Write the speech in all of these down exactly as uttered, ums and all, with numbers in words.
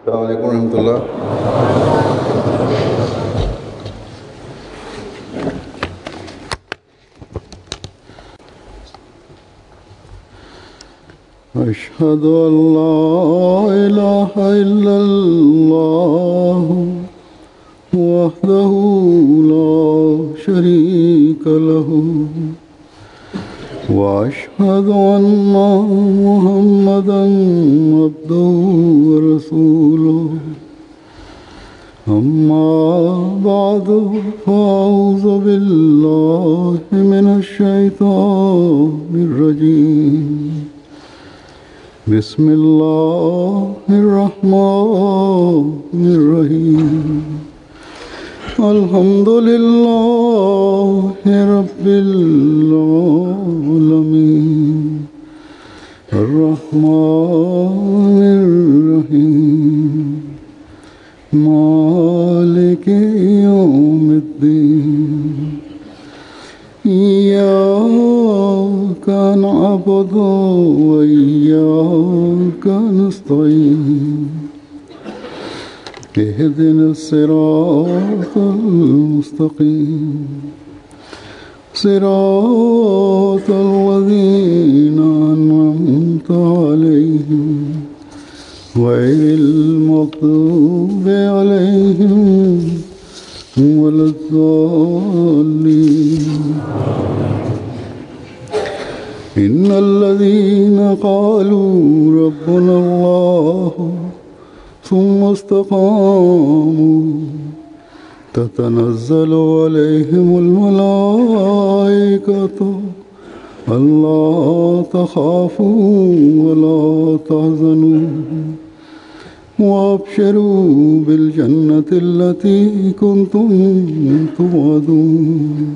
अस्सलामु अलैकुम रहमतुल्लाह। अशहदु अल्ला इलाहा इल्लल्लाह वहदहु ला शरीक लहु व अशहदु अन्ना मुहम्मदन अब्दुहु व रसूलुहु अम्मा बअदु फ़अऊज़ु बिल्लाहि मिनश शैतानिर रजीम। बिस्मिल्लाहिर रहमानिर रहीम। अल्हम्दुलिल्लाहि रब्बिल आलमीन अर्रहमानिर रहीम मालिकि यौमिद्दीन इय्याका नअबुदु व इय्याका नस्तईन इहदिनस सिरातल मुस्तकीम सिरातल लज़ीना अनअमता अलैहिम गैरिल मग़्दूबि अलैहिम वलद्दाल्लीन। इन्नल्लज़ीना क़ालू रब्बुनल्लाह सुम्मा इस्तक़ामू ततनज़्ज़लु अलैहिमुल मलाइकतु अल्ला तख़ाफ़ू वला तहज़नू वअब्शिरू बिल जन्नतिल्लती कुन्तुम तुअदून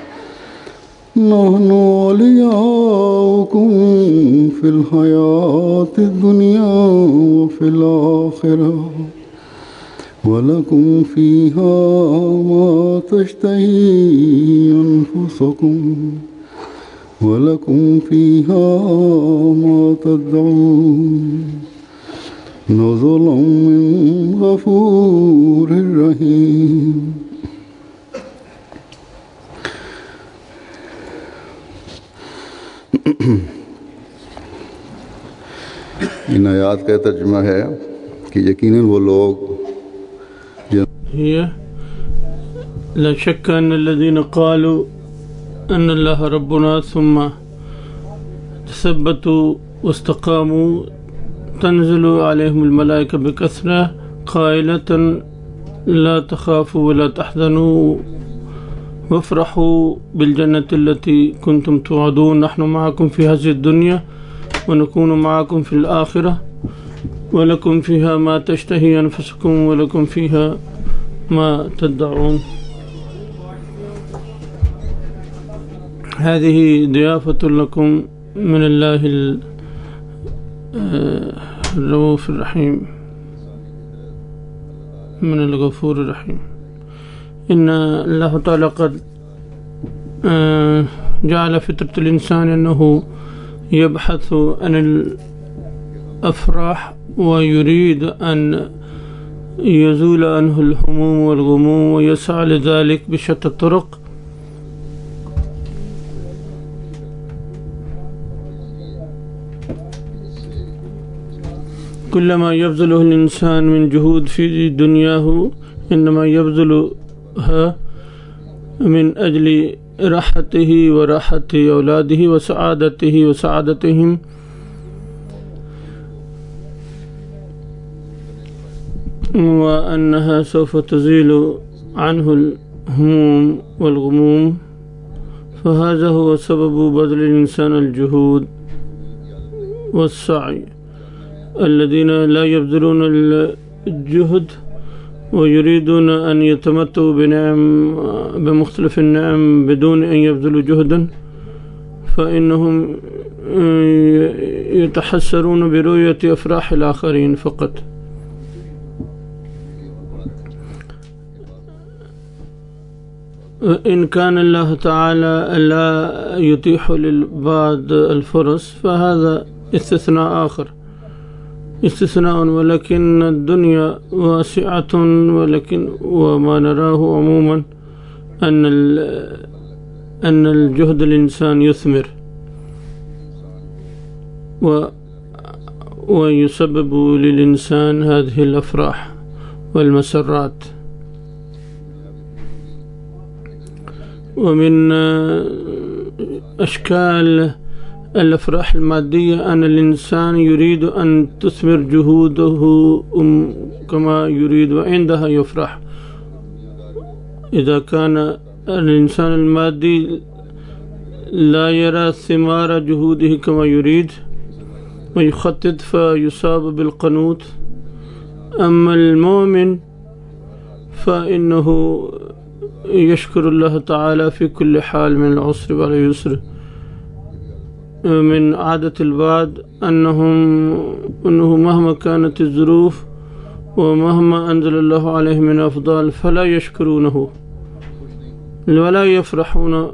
नहनु औलियाउकुम फिल हयातिद दुनिया व फिल आखिरह वलकुम फ़ीहा मा तश्तही अन्फुसुकुम वलकुम फ़ीहा मा तदऊन नुज़ुलुम मिन गफ़ूरिर रहीम। इन आयात का तर्जुमा है कि यकीनन वो लोग ला शक्क अन्नल्लज़ीना क़ालू अन्नल्लाह रब्बुना सुम्मा तसब्बतू वस्तक़ामू तंज़िलु अलैहिमुल मलाइका बिकसरा क़ाइलतन ला तख़ाफ़ू वला तहज़नू वफ़रहू बिल जन्नतिल्लती कुन्तुम तुअदून नहनु मअकुम फ़ी हाज़िहिद दुनिया व नकूनु मअकुम फ़िल आखिरह वलकुम फ़ीहा मा तश्तही अनफुसुकुम वलकुम फ़ीहा मा तदऊन। हाज़िही दियाफ़तुन लकुम मिनल्लाहिल रऊफ़िर रहीम मिनल गफ़ूरिर रहीम। इन्ना अल्लाह तआला क़द जअल फ़ित्रतल इंसान अन्नहु यबहथु अनिल अफ़राह व युरीद अन यज़ूल अन्हुल हुमूम वल ग़ुमूम व यसअ लिज़ालिक बिशत्ता तुरुक़। कुल्लमा यब्ज़ुलुहुल इंसान मिन जुहूद फ़ी दुनियाहु इन्नमा यब्ज़ुलुहा मिन अजली राहतिही व राहति औलादिही व सआदतिही व सआदतिहिम व अन्नहा सौफ़ तज़ीलु अन्हुल हुमूम वल ग़ुमूम फ़हाज़ा हुवा सबबु बज़्लिल इंसान अल जुहूद वस्सअय अल्लज़ीना ला यब्ज़ुलून अल जुहद व युरीदून अन यतमत्तउ बिनिअम बिमुख़्तलिफ़ निअम बिदून अन यब्ज़ुलू जुहदन फ़इन्नहुम यतहस्सरून बिरुयति अफ़राहिल आख़रीन फ़क़त। इन कान अल्लाह तआला ला युतीहु लिल बाद अल फ़ुरस फ़हाज़ा इस्तिस्ना आख़र استثناء، ولكن الدنيا واسعة، ولكن وما نراه عموما أن أن الجهد الإنسان يثمر و ويسبب للإنسان هذه الأفراح والمسرات. ومن أشكال الأفراح المادية أن الإنسان يريد أن تثمر جهوده كما يريد، وعندها يفرح. إذا كان الإنسان المادي لا يرى ثمار جهوده كما يريد ويخطط فيصاب بالقنوط، أما المؤمن فإنه يشكر الله تعالى في كل حال من العسر واليسر. من عادة البعض أنهم أنه مهما كانت الظروف ومهما أنزل الله عليه من أفضال فلا يشكرونه ولا يفرحون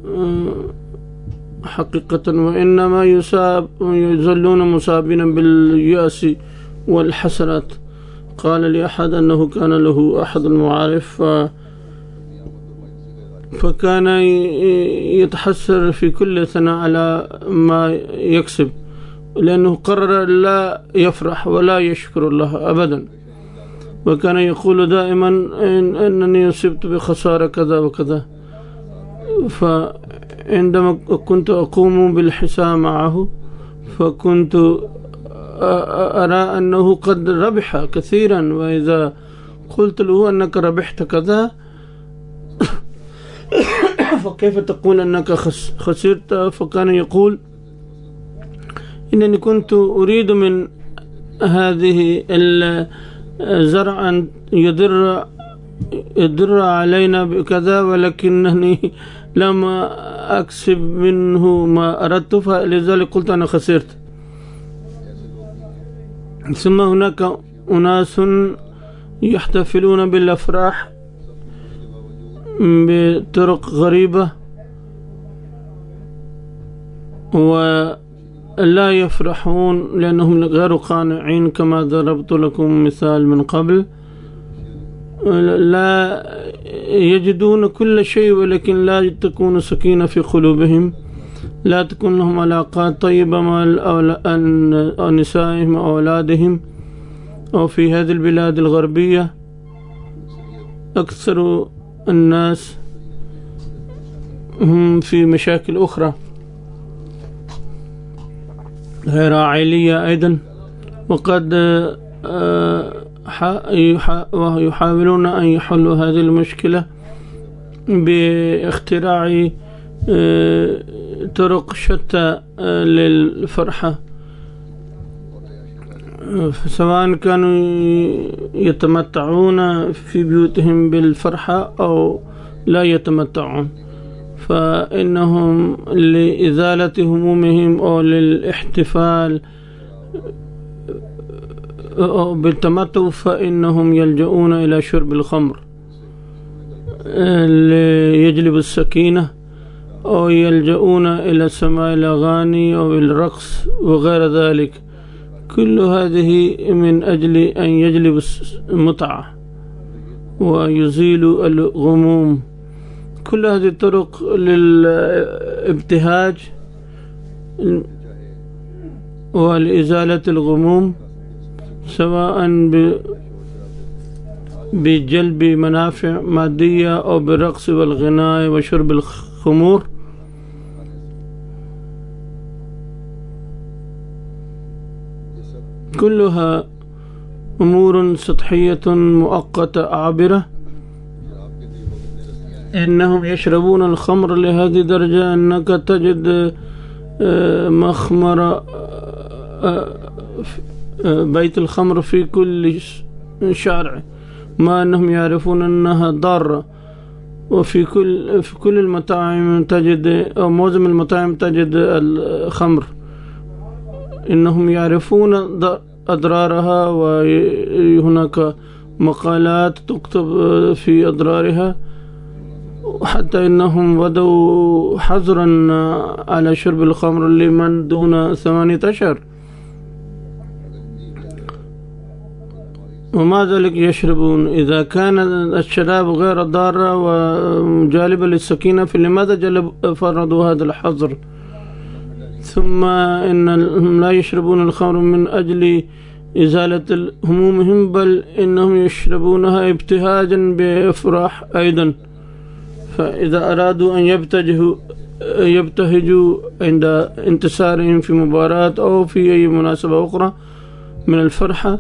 حقيقة، وإنما يصاب يظلون مصابين باليأس والحسرات. قال لي أحد أنه كان له أحد المعارف ف فكان يتحسر في كل سنة على ما يكسب، لأنه قرر لا يفرح ولا يشكر الله أبدا، وكان يقول دائما إن أنني أصبت بخسارة كذا وكذا. فعندما كنت أقوم بالحساب معه فكنت أرى أنه قد ربح كثيرا، وإذا قلت له أنك ربحت كذا فكيف تقول أنك خسرت؟ فكان يقول إنني كنت أريد من هذه الزرع أن يضر يضر علينا بكذا، ولكنني لم أكسب منه ما أردت، فلذلك قلت أنا خسرت. ثم هناك أناس يحتفلون بالأفراح بطرق غريبة ولا يفرحون لأنهم غير قانعين، كما ضربت لكم مثال من قبل. لا يجدون كل شيء ولكن لا تكون سكينة في قلوبهم، لا تكون لهم علاقات طيبة مع نسائهم وأولادهم. أو في هذه البلاد الغربية أكثر الناس هم في مشاكل أخرى غير عائلية أيضا، وقد يحاولون أن يحلوا هذه المشكلة باختراع طرق شتى للفرحة، سواء كانوا يتمتعون في بيوتهم بالفرحة أو لا يتمتعون، فإنهم لإزالة همومهم أو للاحتفال أو بالتمتع فإنهم يلجؤون إلى شرب الخمر ليجلب السكينة، أو يلجؤون إلى سماع الأغاني أو الرقص وغير ذلك. كل هذه من أجل أن يجلب المتعة ويزيل الغموم. كل هذه الطرق للابتهاج ولإزالة الغموم، سواء بجلب منافع مادية أو بالرقص والغناء وشرب الخمور. كلها أمور سطحية مؤقتة عابرة. إنهم يشربون الخمر لهذه الدرجة أنك تجد مخمر بيت الخمر في كل شارع، ما أنهم يعرفون أنها ضارة. وفي كل في كل المطاعم تجد أو معظم المطاعم تجد الخمر، إنهم يعرفون أضرارها، وهناك مقالات تكتب في أضرارها، وحتى إنهم بدوا حظرا على شرب الخمر لمن دون ثمانية أشهر. ومع ذلك يشربون. إذا كان الشراب غير ضارة وجالبة للسكينة فلماذا جلب فرضوا هذا الحظر؟ ثم إنهم لا يشربون الخمر من أجل إزالة همومهم، بل إنهم يشربونها ابتهاجا بإفراح أيضا. فإذا أرادوا أن يبتهجوا يبتهجوا عند انتصارهم في مباراة أو في أي مناسبة أخرى من الفرحة،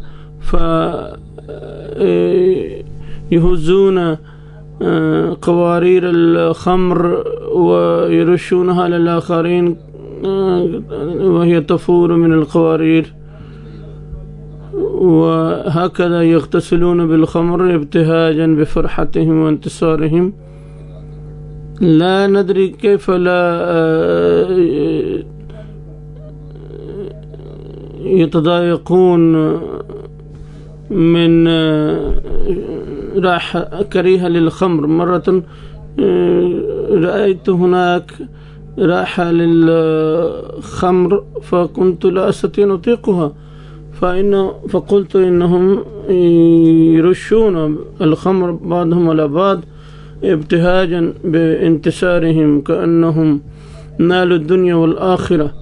فيهزون قوارير الخمر ويرشونها للآخرين وهي تفور من القوارير، وهكذا يغتسلون بالخمر ابتهاجا بفرحتهم وانتصارهم. لا ندري كيف لا يتضايقون من رائحة كريهة للخمر. مرة رأيت هناك رائحة للخمر فكنت لا أستطيع أن أطيقها، فإنه فقلت إنهم يرشون الخمر بعضهم على بعض ابتهاجا بانتصارهم كأنهم نالوا الدنيا والآخرة.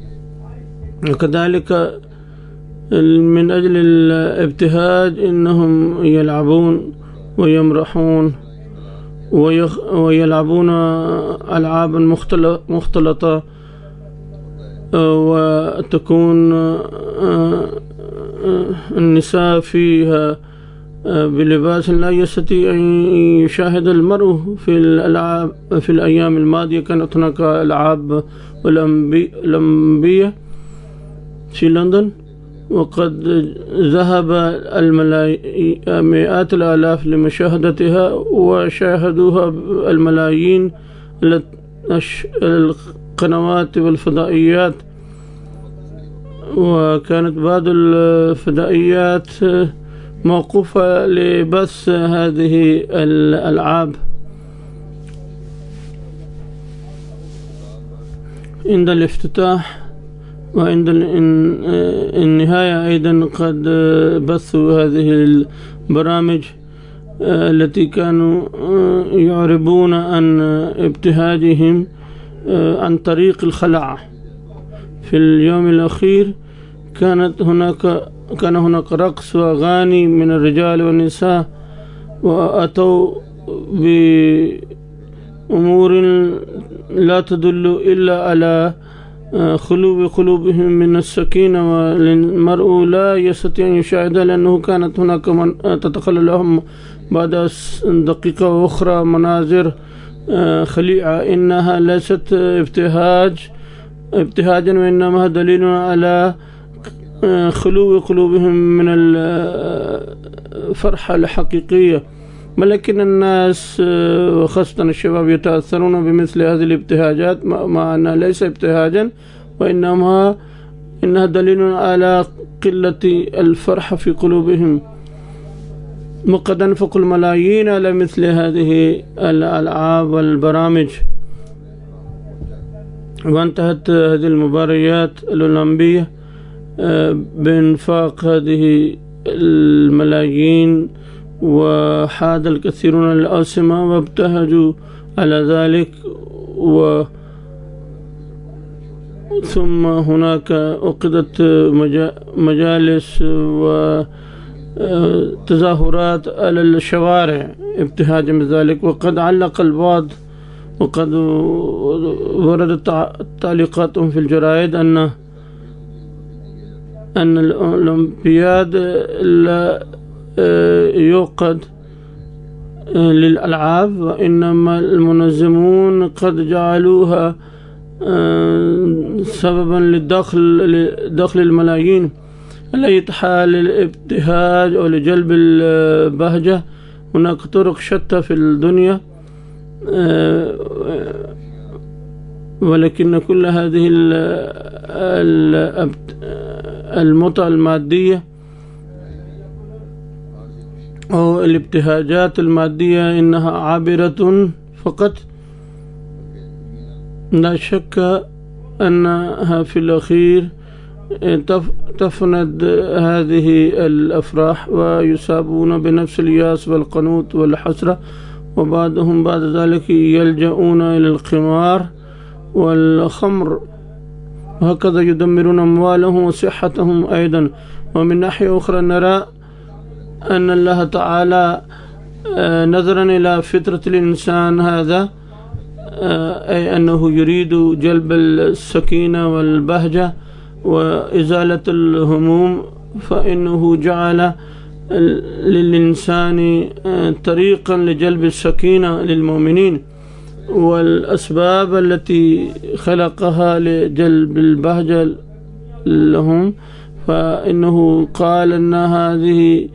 وكذلك من أجل الابتهاج إنهم يلعبون ويمرحون ويلعبون ألعابا مختلطة، وتكون النساء فيها بلباس لا يستطيع أن يشاهد المرء في الألعاب. في الأيام الماضية كانت هناك ألعاب أولمبية في لندن، وقد ذهب مئات الآلاف لمشاهدتها، وشاهدوها الملايين القنوات والفضائيات. وكانت بعض الفضائيات موقوفة لبث هذه الألعاب. عند الافتتاح وعند النهاية أيضا قد بثوا هذه البرامج التي كانوا يعربون عن ابتهاجهم عن طريق الخلع. في اليوم الأخير كانت هناك كان هناك رقص وأغاني من الرجال والنساء، وأتوا بأمور لا تدل إلا على خلو قلوبهم من السكينة، والمرء لا يستطيع أن يشاهدها لأنه كانت هناك من تتخلل لهم بعد دقيقة أخرى مناظر خليعة. إنها ليست ابتهاج ابتهاجا وإنما دليل على خلو قلوبهم من الفرحة الحقيقية. ولكن الناس وخاصة الشباب يتأثرون بمثل هذه الابتهاجات، مع أنها ليس ابتهاجا وإنما إنها دليل على قلة الفرحة في قلوبهم. وقد أنفقوا الملايين على مثل هذه الألعاب والبرامج. وانتهت هذه المباريات الأولمبية بإنفاق هذه الملايين، وحاد الكثيرون للأوسمة وابتهجوا على ذلك. و ثم هناك عقدت مجالس وتظاهرات على الشوارع ابتهاجا بذلك. وقد علق البعض وقد وردت تعليقاتهم في الجرائد أن أن الأولمبياد لا يوقد للألعاب، وإنما المنظمون قد جعلوها سببا للدخل لدخل الملايين. على أي حال للابتهاج أو لجلب البهجة هناك طرق شتى في الدنيا، ولكن كل هذه المتعة المادية أو الابتهاجات المادية إنها عابرة فقط. لا شك أنها في الأخير تفند هذه الأفراح ويصابون بنفس الياس والقنوط والحسرة، وبعضهم بعد ذلك يلجؤون إلى القمار والخمر، وهكذا يدمرون أموالهم وصحتهم أيضا. ومن ناحية أخرى نرى أن الله تعالى نظرا إلى فطرة الإنسان هذا، أي أنه يريد جلب السكينة والبهجة وإزالة الهموم، فإنه جعل للإنسان طريقا لجلب السكينة للمؤمنين، والأسباب التي خلقها لجلب البهجة لهم، فإنه قال أن هذه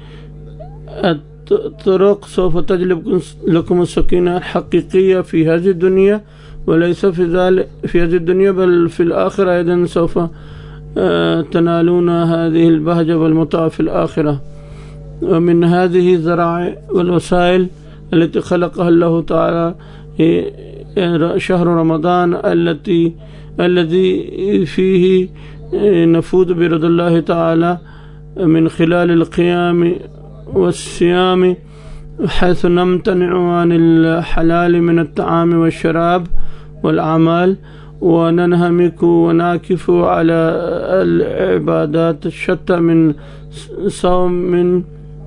الطرق سوف تجلب لكم السكينة الحقيقية في هذه الدنيا، وليس في ذلك في هذه الدنيا بل في الآخرة أيضا سوف تنالون هذه البهجة والمتعة في الآخرة. ومن هذه الذرائع والوسائل التي خلقها الله تعالى شهر رمضان التي الذي فيه نفوذ برضا الله تعالى من خلال القيام والصيام، حيث نمتنع عن الحلال من الطعام والشراب والأعمال، وننهمك ونعكف على العبادات الشتى من صوم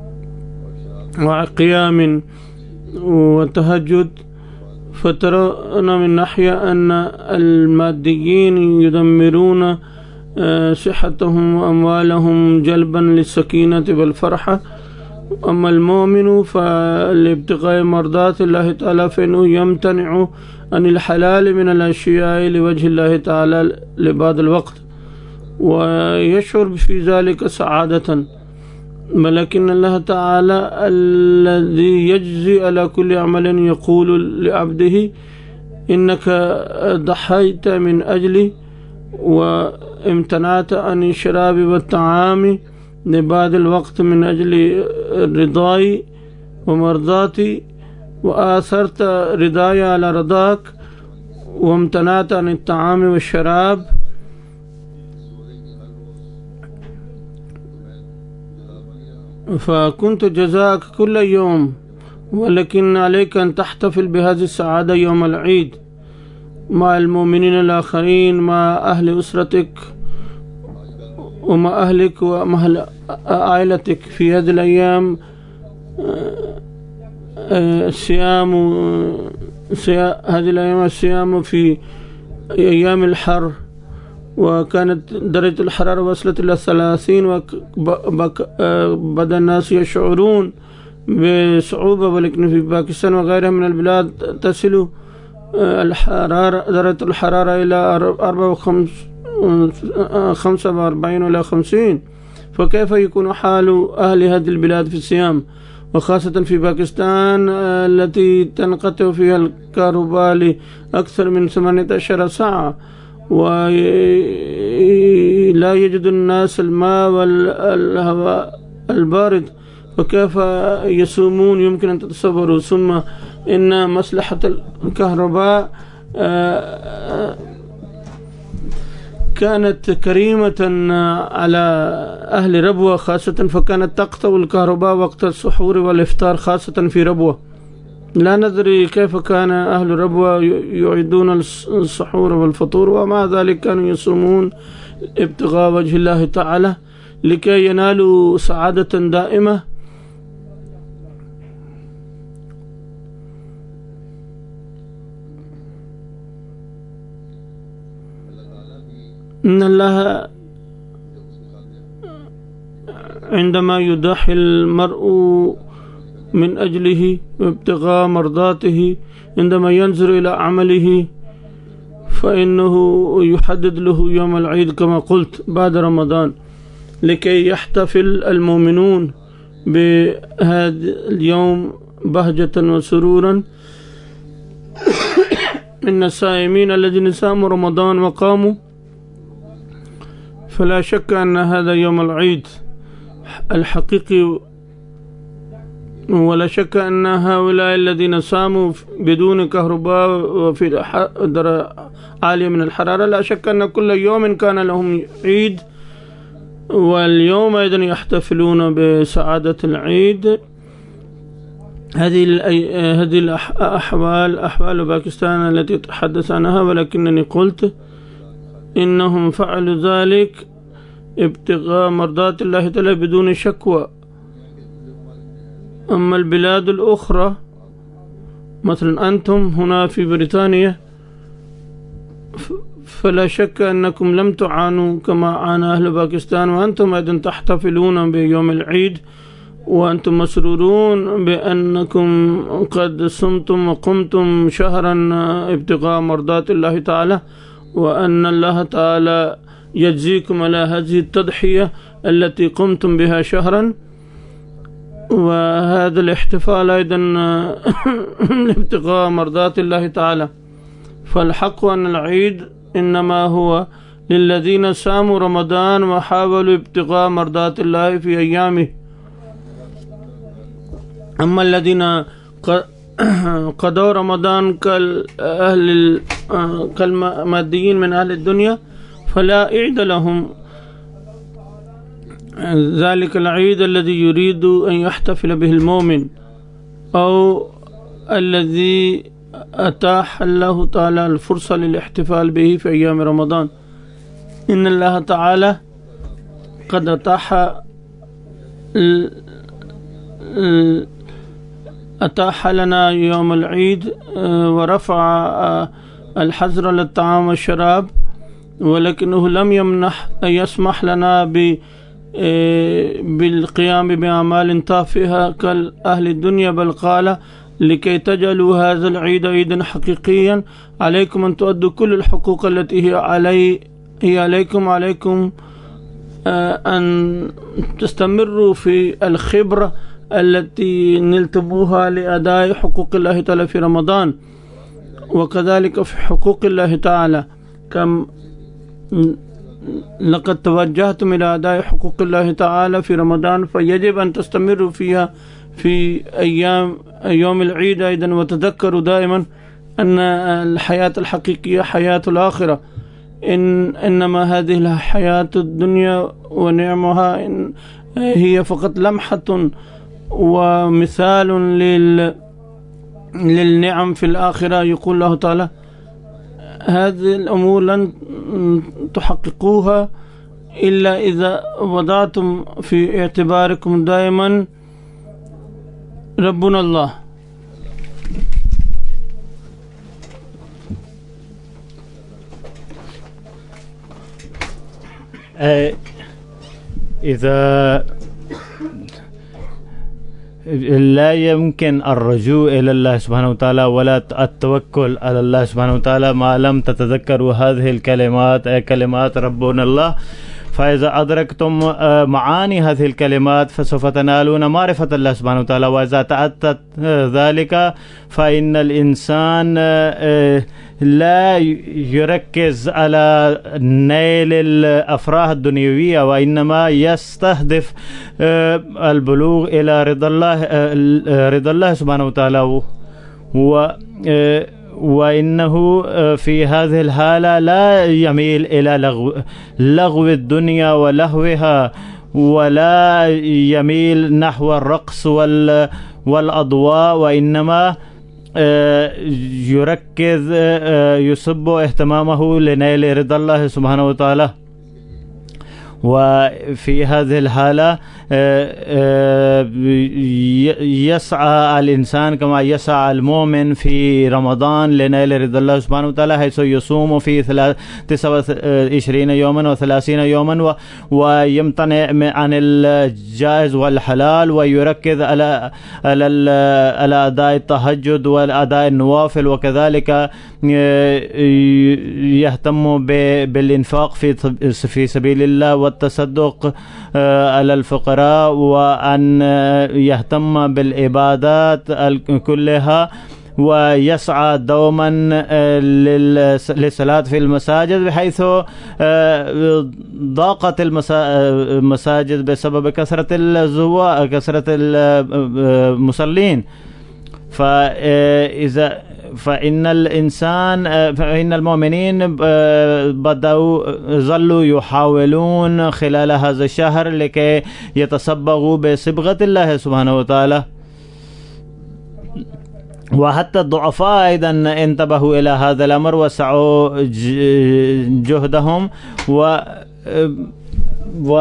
وقيام وتهجد. فترون من ناحية أن الماديين يدمرون صحتهم وأموالهم جلبا للسكينة والفرحة، أما المؤمن فلابتغاء مرضات الله تعالى فإنه يمتنع عن الحلال من الأشياء لوجه الله تعالى لبعض الوقت، ويشعر في ذلك سعادة. ولكن الله تعالى الذي يجزي على كل عمل يقول لعبده إنك ضحيت من أجلي وامتنعت عن الشراب والطعام لبعض الوقت من أجل رضاي ومرضاتي، وآثرت رضاي على رضاك وامتنعت عن الطعام والشراب، فكنت جزاك كل يوم، ولكن عليك أن تحتفل بهذه السعادة يوم العيد مع المؤمنين الآخرين، مع أهل أسرتك ومع أهلك ومع عائلتك في هذه الأيام. الصيام هذه الأيام الصيام في أيام الحر، وكانت درجة الحرارة وصلت إلى ثلاثين، وبدأ الناس يشعرون بصعوبة، ولكن في باكستان وغيرها من البلاد تصل الحرارة درجة الحرارة إلى أربعة وخمسة وأربعين إلى خمسين. فكيف يكون حال أهل هذه البلاد في الصيام، وخاصة في باكستان التي تنقطع فيها الكهرباء لأكثر من ثمانية عشر ساعة، ولا يجد الناس الماء والهواء البارد، فكيف يصومون؟ يمكن أن تتصوروا. ثم إن مصلحة الكهرباء كانت كريمة على أهل ربوة خاصة، فكانت تقطع الكهرباء وقت السحور والإفطار خاصة في ربوة. لا ندري كيف كان أهل ربوة يعيدون السحور والفطور، ومع ذلك كانوا يصومون ابتغاء وجه الله تعالى لكي ينالوا سعادة دائمة. إن الله عندما يضحي المرء من أجله وابتغاء مرضاته، عندما ينظر إلى عمله فإنه يحدد له يوم العيد كما قلت بعد رمضان، لكي يحتفل المؤمنون بهذا اليوم بهجة وسرورا من الصائمين الذين صاموا رمضان وقاموا. فلا شك أن هذا يوم العيد الحقيقي، ولا شك أن هؤلاء الذين صاموا بدون كهرباء وفي درجة عالية من الحرارة، لا شك أن كل يوم كان لهم عيد واليوم أيضا يحتفلون بسعادة العيد. هذه هذه الأحوال أحوال باكستان التي تحدث عنها، ولكنني قلت إنهم فعلوا ذلك ابتغاء مرضات الله تعالى بدون شكوى. أما البلاد الأخرى مثلا أنتم هنا في بريطانيا فلا شك أنكم لم تعانوا كما عانى أهل باكستان، وأنتم أيضا تحتفلون بيوم العيد وأنتم مسرورون بأنكم قد صمتم وقمتم شهرا ابتغاء مرضات الله تعالى، وأن الله تعالى يجزيكم على هذه التضحية التي قمتم بها شهرا. وهذا الاحتفال أيضا ابتغاء مرضات الله تعالى. فالحق أن العيد إنما هو للذين صاموا رمضان وحاولوا ابتغاء مرضات الله في أيامه. أما الذين قضوا رمضان كالأهل كالماديين من أهل الدنيا فلا عيد لهم ذلك العيد الذي يريد أن يحتفل به المؤمن أو الذي أتاح الله تعالى الفرصة للاحتفال به في أيام رمضان. إن الله تعالى قد أتاح أتاح لنا يوم العيد ورفع الحظر للطعام والشراب، ولكنه لم يمنح يسمح لنا ب بالقيام بأعمال تافهة كالأهل الدنيا، بل قال لكي تجعلوا هذا العيد عيدا حقيقيا عليكم أن تؤدوا كل الحقوق التي هي علي هي عليكم عليكم أن تستمروا في الخبرة التي نلتموها لأداء حقوق الله تعالى في رمضان، وكذلك في حقوق الله تعالى. كم لقد توجهتم إلى أداء حقوق الله تعالى في رمضان فيجب أن تستمروا فيها في أيام يوم العيد أيضا. وتذكروا دائما أن الحياة الحقيقية حياة الآخرة، إن إنما هذه الحياة الدنيا ونعمها إن هي فقط لمحة ومثال لل للنعم في الآخرة. يقول الله تعالى هذه الأمور لن تحققوها إلا إذا وضعتم في اعتباركم دائما ربنا الله. إذا لا يمكن الرجوع إلى الله سبحانه وتعالى ولا التوكل على الله سبحانه وتعالى ما لم تتذكروا هذه الكلمات، كلمات ربنا الله. فإذا أدركتم معاني هذه الكلمات فسوف تنالون معرفة الله سبحانه وتعالى. وإذا تأتت ذلك فإن الإنسان لا يركز على نيل الأفراح الدنيوية، وإنما يستهدف البلوغ إلى رضا الله رضا الله سبحانه وتعالى. و وإنه في هذه الحالة لا يميل إلى لغو, لغو الدنيا ولهوها، ولا يميل نحو الرقص والأضواء، وإنما يركز يصب اهتمامه لنيل رضا الله سبحانه وتعالى. وفي هذه الحالة يسعى الإنسان كما يسعى المؤمن في رمضان لنيل رضا الله سبحانه وتعالى، حيث يصوم في تسعة وعشرين يوما وثلاثين يوما ويمتنع عن الجائز والحلال، ويركز على على أداء التهجد والأداء النوافل، وكذلك يهتم بالإنفاق في في سبيل الله والتصدق على الفقراء، وأن يهتم بالعبادات كلها، ويسعى دوما للصلاة في المساجد، بحيث ضاقت المساجد بسبب كثرة الزوار كثرة المصلين. فإذا فإن الإنسان فإن المؤمنين بدأوا ظلوا يحاولون خلال هذا الشهر لكي يتصبغوا بصبغة الله سبحانه وتعالى، وحتى الضعفاء أيضا انتبهوا إلى هذا الأمر وسعوا جهدهم و و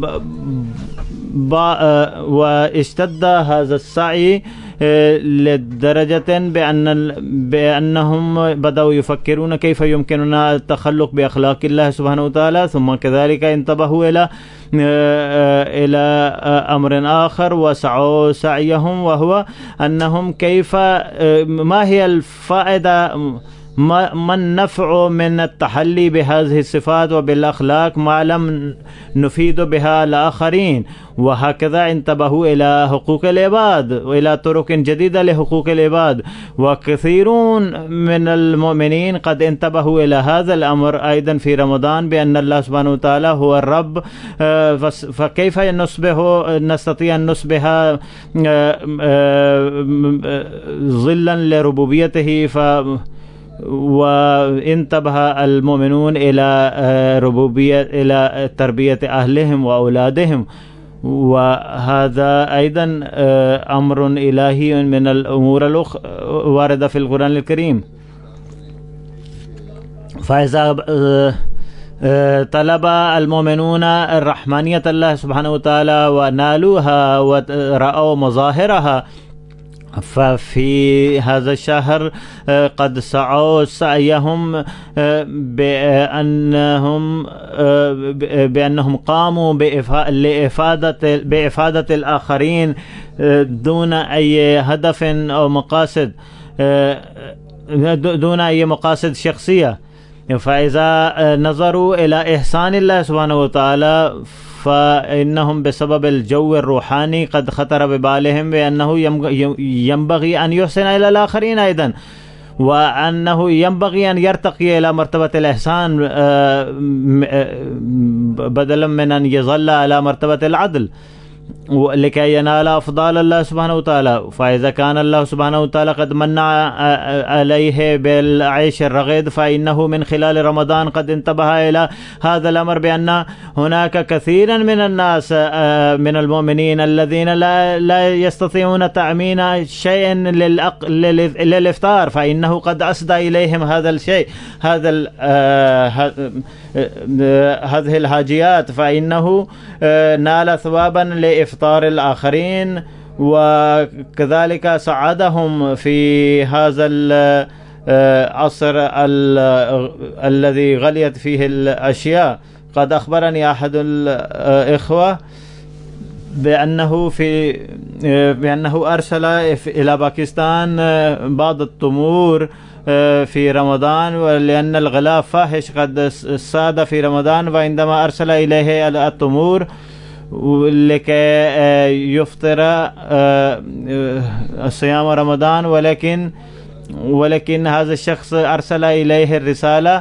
واشتد هذا السعي لدرجة بأن بأنهم بدأوا يفكرون كيف يمكننا التخلق بأخلاق الله سبحانه وتعالى، ثم كذلك انتبهوا إلى إلى أمر آخر وسعوا سعيهم، وهو أنهم كيف ما هي الفائدة ما, ما النفع من التحلي بهذه الصفات وبالأخلاق ما لم نفيد بها الآخرين. وهكذا انتبهوا إلى حقوق العباد وإلى طرق جديدة لحقوق العباد، وكثيرون من المؤمنين قد انتبهوا إلى هذا الأمر أيضا في رمضان بأن الله سبحانه وتعالى هو الرب، فكيف نصبح نستطيع أن نصبح ظلا لربوبيته. ف وانتبه المؤمنون إلى ربوبية إلى تربية أهلهم وأولادهم، وهذا أيضا أمر إلهي من الأمور الواردة في القرآن الكريم. فإذا طلب المؤمنون الرحمانية الله سبحانه وتعالى ونالوها ورأوا مظاهرها، ففي هذا الشهر قد سعوا سعيهم بأنهم بأنهم قاموا بإفادة بإفادة الآخرين دون أي هدف أو مقاصد دون أي مقاصد شخصية. فإذا نظروا إلى إحسان الله سبحانه وتعالى فإنهم بسبب الجو الروحاني قد خطر ببالهم بأنه ينبغي أن يحسن إلى الآخرين أيضا، وأنه ينبغي أن يرتقي إلى مرتبة الإحسان بدلا من أن يظل على مرتبة العدل لكي ينال أفضال الله سبحانه وتعالى. فإذا كان الله سبحانه وتعالى قد من عليه بالعيش الرغد، فإنه من خلال رمضان قد انتبه إلى هذا الأمر بأن هناك كثيرا من الناس من المؤمنين الذين لا, لا يستطيعون تأمين شيء للإفطار، فإنه قد أسدى إليهم هذا الشيء هذا هذه الحاجيات، فإنه نال ثوابا لإفطار الآخرين، وكذلك ساعدهم في هذا العصر الذي غليت فيه الأشياء. قد أخبرني أحد الإخوة بأنه في بأنه أرسل إلى باكستان بعض التمور في رمضان، ولأن الغلاء فاحش قد ساد في رمضان، وعندما أرسل إليه التمور لكي يفطر صيام رمضان، ولكن ولكن هذا الشخص أرسل إليه الرسالة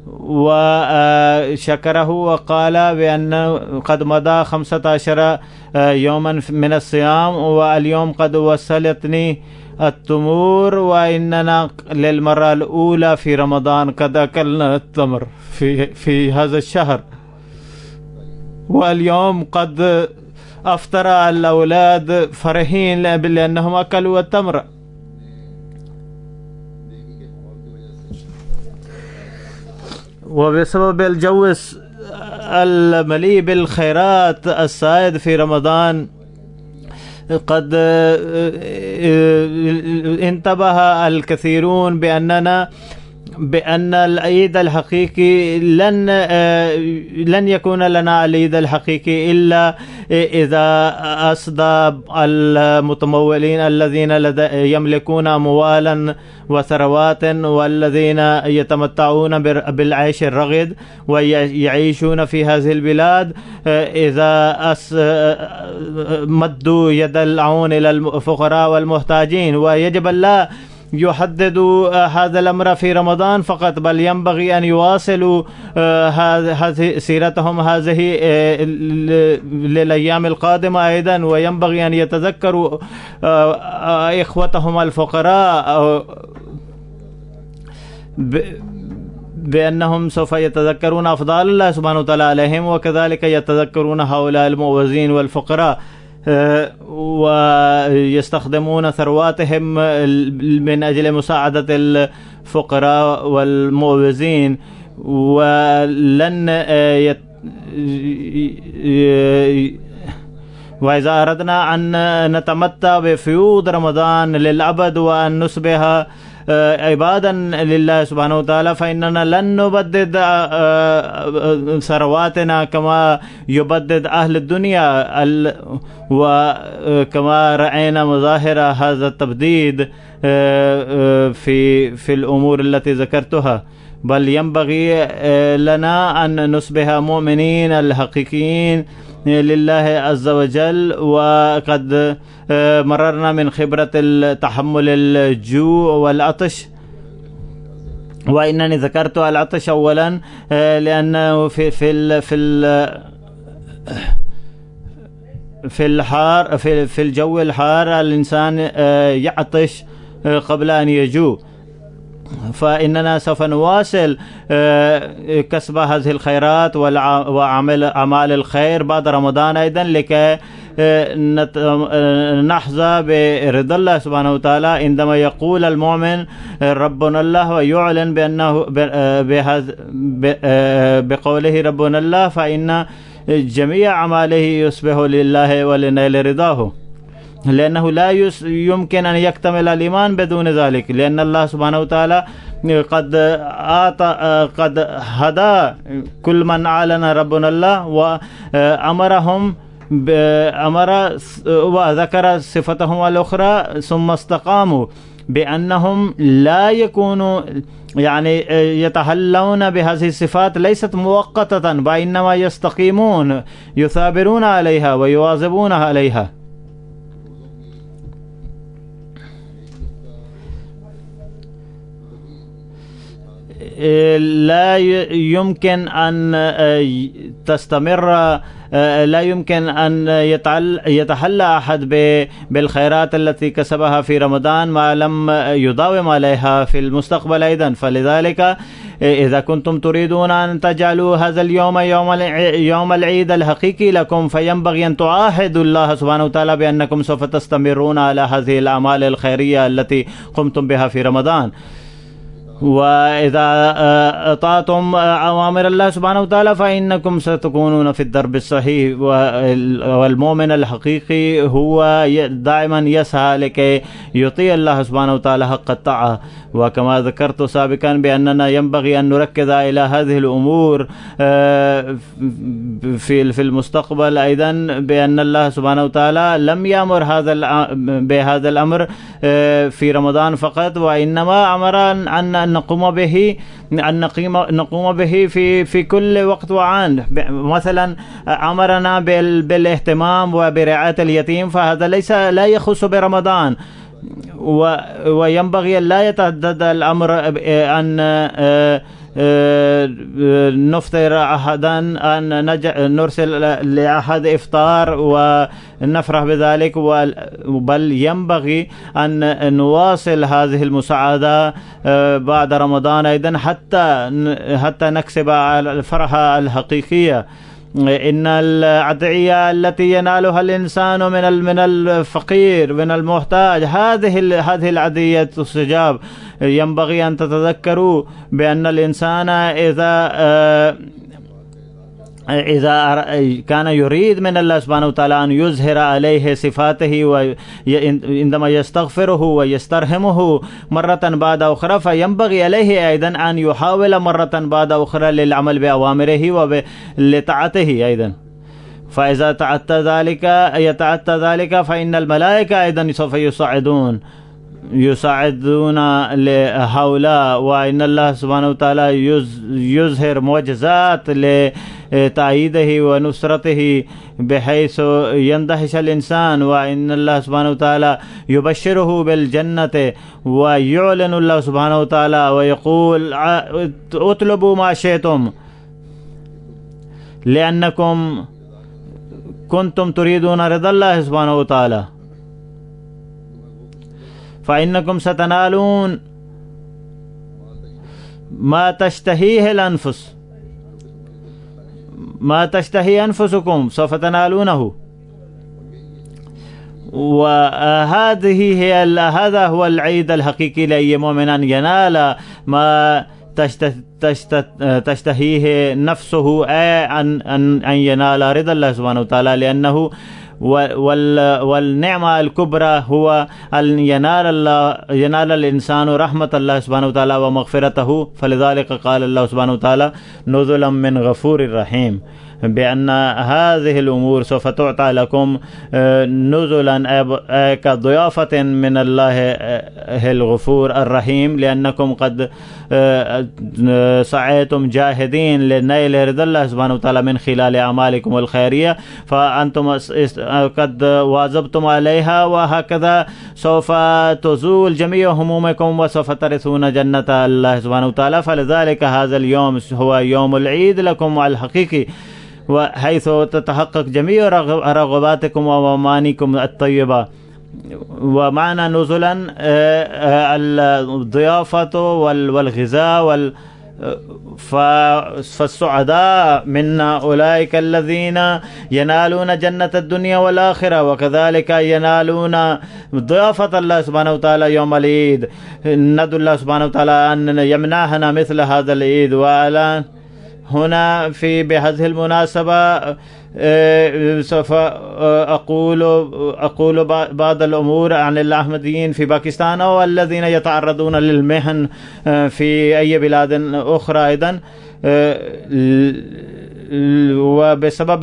وشكره وقال بأنه قد مضى خمسة عشر يوما من الصيام واليوم قد وصلتني التمور، وإننا للمرة الأولى في رمضان قد أكلنا التمر في في هذا الشهر، واليوم قد أفطر الأولاد فرحين لأنهم أكلوا التمر. وبسبب الجو المليء بالخيرات السائد في رمضان قد انتبه الكثيرون بأننا بأن العيد الحقيقي لن لن يكون لنا العيد الحقيقي إلا إذا أسدى المتمولين الذين يملكون أموالا وثروات والذين يتمتعون بالعيش الرغد ويعيشون في هذه البلاد إذا مدوا يد العون إلى الفقراء والمحتاجين. ويجب لا يحددوا هذا الأمر في رمضان فقط، بل ينبغي أن يواصلوا هذه سيرتهم هذه للأيام القادمة أيضا، وينبغي أن يتذكروا إخوتهم الفقراء بأنهم سوف يتذكرون أفضال الله سبحانه وتعالى عليهم، وكذلك يتذكرون هؤلاء المؤوزين والفقراء ويستخدمون ثرواتهم من أجل مساعدة الفقراء والمؤوزين. ولن يت... وإذا أردنا أن نتمتع بفيوض رمضان للأبد وأن نصبح عبادا لله سبحانه وتعالى فإننا لن نبدد ثرواتنا كما يبدد أهل الدنيا، وكما رأينا مظاهر هذا التبديد في في الأمور التي ذكرتها. بل ينبغي لنا أن نصبح مؤمنين الحقيقيين لله عز وجل. وقد مررنا من خبرة تحمل الجوع والعطش، وإنني ذكرت العطش أولا لأنه في في ال في ال في الحار في في الجو الحار الإنسان يعطش قبل أن يجوع. فإننا سوف نواصل كسب هذه الخيرات وعمل أعمال الخير بعد رمضان أيضا لكي نحظى برضا الله سبحانه وتعالى عندما يقول المؤمن ربنا الله ويعلن بأنه بقوله ربنا الله، فإن جميع أعماله يصبح لله ولنيل رضاه، لأنه لا يمكن أن يكتمل الإيمان بدون ذلك، لأن الله سبحانه وتعالى قد آتى قد هدى كل من أعلن ربنا الله وأمرهم أمر وذكر صفتهم الأخرى ثم استقاموا بأنهم لا يكونوا يعني يتحلون بهذه الصفات ليست مؤقتة، وإنما يستقيمون يثابرون عليها ويواظبون عليها. لا يمكن أن تستمر، لا يمكن أن يتحلى أحد بالخيرات التي كسبها في رمضان ما لم يداوم عليها في المستقبل أيضا. فلذلك إذا كنتم تريدون أن تجعلوا هذا اليوم يوم يوم العيد الحقيقي لكم فينبغي أن تعاهدوا الله سبحانه وتعالى بأنكم سوف تستمرون على هذه الأعمال الخيرية التي قمتم بها في رمضان. وإذا أطعتم أوامر الله سبحانه وتعالى فإنكم ستكونون في الدرب الصحيح. والمؤمن الحقيقي هو دائما يسعى لكي يطيع الله سبحانه وتعالى حق الطاعة. وكما ذكرت سابقا بأننا ينبغي أن نركز إلى هذه الأمور في في المستقبل أيضا، بأن الله سبحانه وتعالى لم يأمر هذا بهذا الأمر في رمضان فقط، وإنما أمر أن نقوم به أن نقوم به في في كل وقت وعان. مثلا أمرنا بالاهتمام وبرعاية اليتيم، فهذا ليس لا يخص برمضان، وينبغي أن لا يتعدد الأمر أن نفطر أحدا أن نرسل لأحد إفطار ونفرح بذلك، بل ينبغي أن نواصل هذه المساعدة بعد رمضان أيضا حتى حتى نكسب الفرحة الحقيقية. إن الأدعية التي ينالها الإنسان من من الفقير من المحتاج هذه هذه العدية تستجاب. ينبغي أن تتذكروا بأن الإنسان إذا إذا كان يريد من الله سبحانه وتعالى أن يظهر عليه صفاته وعندما يستغفره ويسترحمه مرة بعد أخرى، فينبغي عليه أيضا أن يحاول مرة بعد أخرى للعمل بأوامره ولطاعته أيضا. فإذا تعتى ذلك يتعتى ذلك فإن الملائكة أيضا سوف يساعدون يساعدون لهؤلاء، وإن الله سبحانه وتعالى يظهر معجزات لتأييده ونصرته بحيث يندهش الإنسان، وإن الله سبحانه وتعالى يبشره بالجنة ويعلن الله سبحانه وتعالى ويقول اطلبوا ما شئتم لأنكم كنتم تريدون رضا الله سبحانه وتعالى فإنكم ستنالون मा तश्तहीह अल-अनफुस मा तश्तही अनफुसुकुम सौफ तनालूनहु وهذه هي هذا هو العيد الحقيقي لأي مؤمن أن ينال ما تشتهيه نفسه أن أن ينال رضا الله سبحانه وتعالى لأنه والنعمة الكبرى هو أن ينال الله ينال الإنسان رحمة الله سبحانه وتعالى ومغفرته فلذلك قال الله سبحانه وتعالى نزلا من غفور رحيم بأن هذه الأمور سوف تعطى لكم نزلا كضيافة من الله الغفور الرحيم لأنكم قد سعيتم جاهدين لنيل رضا الله سبحانه وتعالى من خلال أعمالكم الخيرية فأنتم قد واظبتم عليها وهكذا سوف تزول جميع همومكم وسوف ترثون جنة الله سبحانه وتعالى فلذلك هذا اليوم هو يوم العيد لكم الحقيقي وحيث تتحقق جميع رغباتكم وأمانيكم الطيبة ومعنى نزلا الضيافة والغذاء وال فالسعداء من أولئك الذين ينالون جنة الدنيا والآخرة وكذلك ينالون ضيافة الله سبحانه وتعالى يوم العيد ندعو الله سبحانه وتعالى أن يمنحنا مثل هذا العيد. وألا هنا في بهذه المناسبة سوف أقول أقول بعض الأمور عن الأحمديين في باكستان أو الذين يتعرضون للمحن في أي بلاد أخرى أيضا وبسبب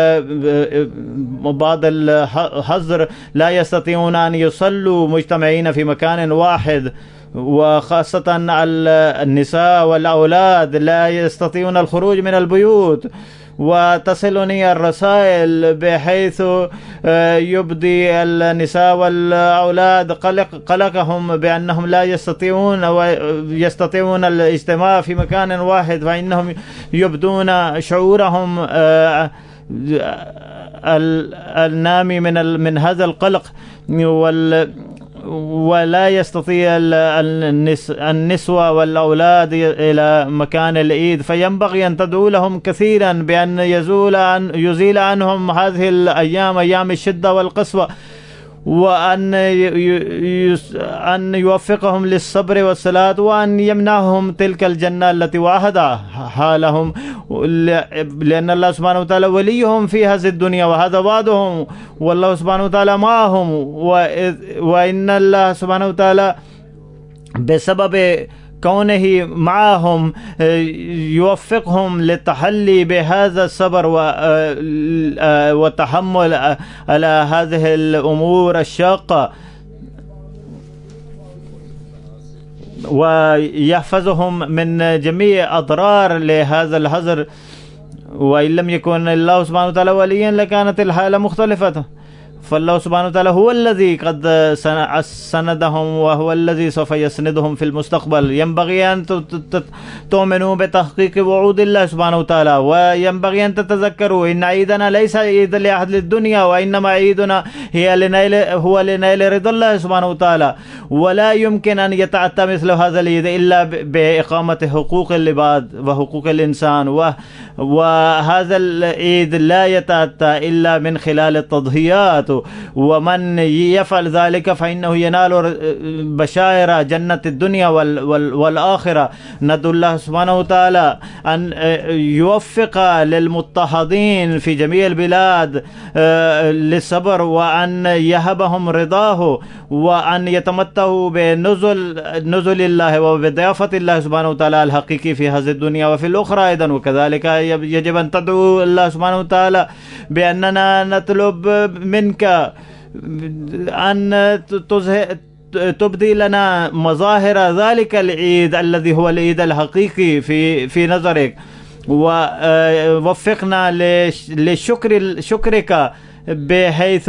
بعض الحظر لا يستطيعون أن يصلوا مجتمعين في مكان واحد وخاصة النساء والأولاد لا يستطيعون الخروج من البيوت وتصلني الرسائل بحيث يبدي النساء والأولاد قلق قلقهم بأنهم لا يستطيعون ويستطيعون الاجتماع في مكان واحد فإنهم يبدون شعورهم النامي من من هذا القلق وال ولا يستطيع النسوة والأولاد إلى مكان العيد فينبغي أن تدعو لهم كثيرا بأن يزول عن يزيل عنهم هذه الأيام أيام الشدة والقسوة وأن أن يوفقهم للصبر والصلاة وأن يمنعهم تلك الجنة التي وعدها لهم لأن الله سبحانه وتعالى وليهم في هذه الدنيا وهذا وعدهم والله سبحانه وتعالى معهم وإن الله سبحانه وتعالى بسبب كونه معهم يوفقهم للتحلي بهذا الصبر والتحمل على هذه الأمور الشاقة ويحفظهم من جميع أضرار لهذا الحظر وإن لم يكن الله سبحانه وتعالى وليا لكانت الحالة مختلفة فالله سبحانه وتعالى هو الذي قد سندهم وهو الذي سوف يسندهم في المستقبل. ينبغي أن تؤمنوا بتحقيق وعود الله سبحانه وتعالى وينبغي أن تتذكروا إن عيدنا ليس عيد لأحد للدنيا وإنما عيدنا هي لنيل هو لنيل رضا الله سبحانه وتعالى ولا يمكن أن يتأتى مثل هذا العيد إلا بإقامة حقوق العباد وحقوق الإنسان وهذا العيد لا يتأتى إلا من خلال التضحيات ومن يفعل ذلك فإنه ينال بشائر جنة الدنيا والآخرة. ندعو الله سبحانه وتعالى أن يوفق للمضطهدين في جميع البلاد للصبر وأن يهبهم رضاه وأن يتمتعوا بنزل نزل الله وبضيافة الله سبحانه وتعالى الحقيقي في هذه الدنيا وفي الأخرى أيضا. وكذلك يجب أن تدعو الله سبحانه وتعالى بأننا نطلب منك أن تبدي لنا مظاهر ذلك العيد الذي هو العيد الحقيقي في في نظرك ووفقنا لشكر شكرك بحيث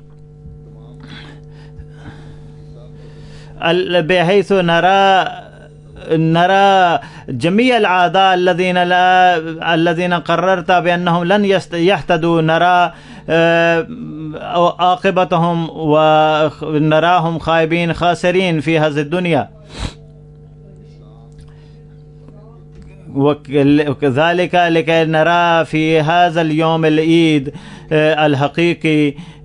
بحيث نرى نرى جميع الأعداء الذين لا الذين قررت بأنهم لن يهتدوا نرى عاقبتهم ونراهم خائبين خاسرين في هذه الدنيا. वज़ालिका लिकै नरा फ़ी हाज़ल यौमिल ईद अल हक़ीक़ी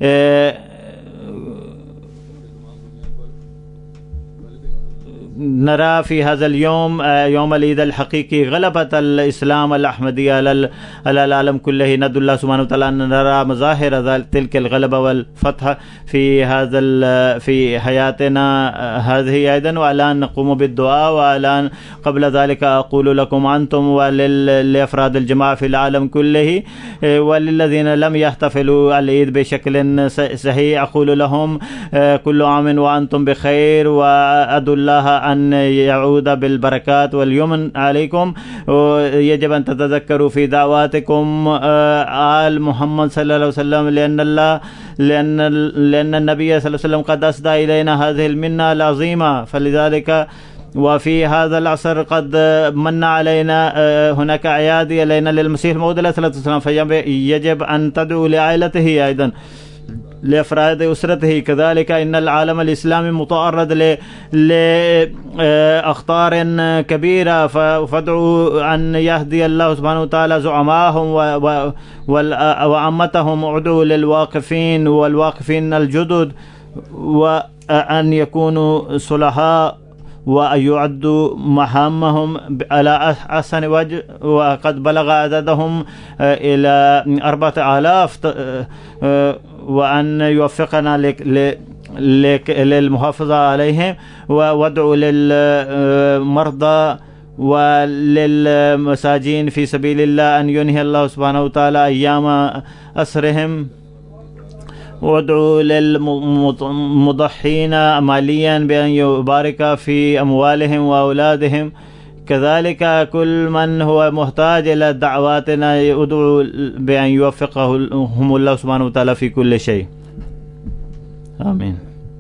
नरा फ़ी हाज़ल यौम यौमल ईद अल हक़ीक़ी ग़लबत अल इस्लाम अल अहमदी अलल अलल आलम कुल्लिही नदुल्लाह सुब्हानहु व तआला नरा मज़ाहिर तिल्कल ग़लबा वल फ़त्ह फ़ी हाज़ल फ़ी हयातिना हाज़िही अयदन व अलान नक़ूमु बिद्दुआ व अलान क़ब्ल ज़ालिका अक़ूलु लकुम अंतुम व लिअफ़रादिल जमाअ फ़िल आलम कुल्लिही व लिल्लज़ीना लम यहतफ़िलू अल ईद बिशक्लिन सही अक़ूलु लहुम कुल्लु आमिन व अंतुम बिख़ैर व अदुल्लाह अन यऊद बिल बरकात वल यमन अलैकुम यजब अन ततज़क्करू फ़ी दावातिकुम आल मोहम्मद सल्लल्लाहु अलैहि वसल्लम लिअन्नल्लाह लिअन्न नबी सल्लल्लाहु अलैहि वसल्लम क़द अस्दा इलैना हाज़िहिल मिन्ना अल अज़ीमा फ़लिज़ालिका वफ़ी हाज़ल असर क़द मन्ना अलैना हुनका अयादी अलैना लिल मसीह मऊद अलैहिस्सलाम फ़यजिब अन तदउ लिआइलतिही अयदन लेफ़राद उसरत ही कज़ालिका इन्नल आलम अल इस्लामी मुतअर्रद ले ले अख़तारिन कबीरा फ़दउ अन यहदी अल्लाह सुब्हानहु व तआला ज़ुअमाहुम व अम्मतहुम उदउ लिल वाक़िफ़ीन वल वाक़िफ़ीन अल जुदद व अन यकूनु सुलहा व युअद्दु महामहुम अला अहसन वजह व क़द बलग़ अददहुम इला अरबअत आलाफ व अन युवफ़्फ़िक़ना लिल मुहाफ़ज़ा अलैहिम व वदउ लिल मर्दा व लिल मसाजीन फ़ी सबीलिल्लाह अन युनही अल्लाह सुब्हानहु व तआला अय्यामा असरिहिम वदउ लिल मुदहीन मालियन बिअन युबारिका फ़ी अमवालिहिम व औलादिहिम कज़ालिका कुल मन हुवा मुहताज इला दअवातिना उदउ बिअन युवफ़्फ़िक़हुमुल्लाह सुब्हानहु व तआला फ़ी कुल्लि शै। आमीन।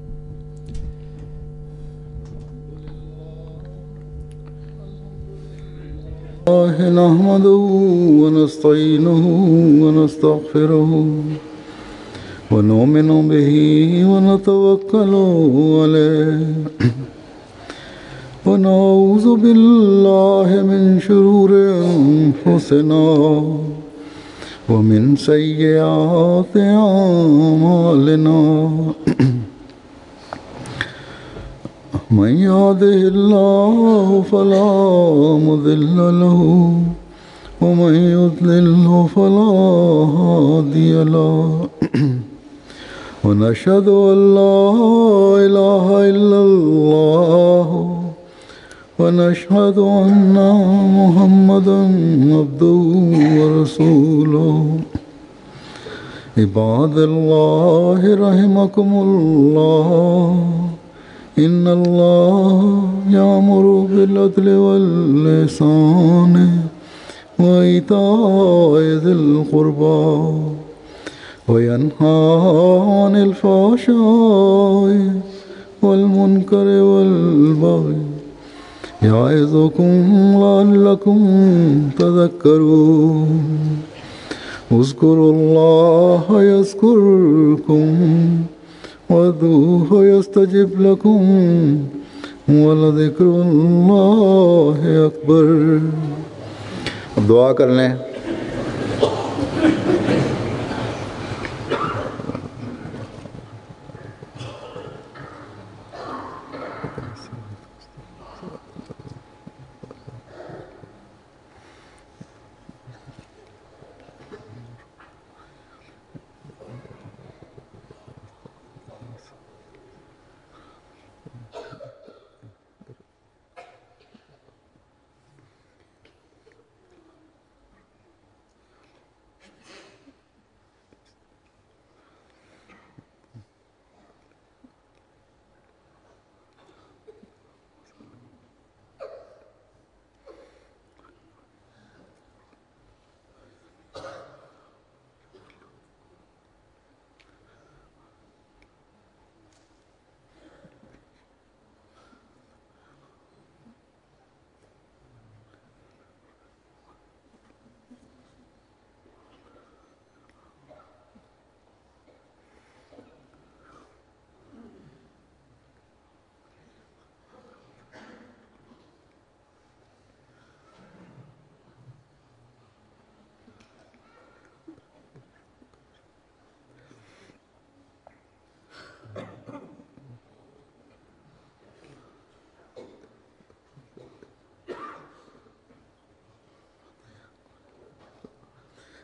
नहमदुहु व नस्तईनुहु व नस्तग़फ़िरुहु व नुमिनु बिही व नतवक्कलु अलैहि व नऊज़ु बिल्लाहि मिन शुरूरि अनफुसिना व मिन सय्यिआति अअमालिना मन यहदिहिल्लाहु फला मुदिल्ल लहु व मन युद्लिल्हु फला हादिय लहु व नशहदु अल्ला इलाहा इल्लल्लाह व नशहदु अन्ना मुहम्मदन अब्दुहु व रसूलुहु इबादल्लाहि रहिमकुमुल्लाह इन्नल्लाह यामुरु बिल अदलि वल इहसानि व ईताइ ज़िल क़ुर्बा व यन्हा अनिल फ़हशाइ वल मुनकरि वल बग़ि यअज़ुकुम लअल्लकुम तज़क्करून उज़्कुरुल्लाह यज़्कुरुकुम वदूहु यस्तजिब लकुम वलज़िक्रुल्लाहि अकबर। अब दुआ कर लें।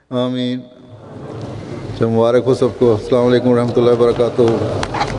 आमीन। मुबारक हो सबको। अस्सलाम वालेकुम रहमतुल्लाहि व बरकातुहू।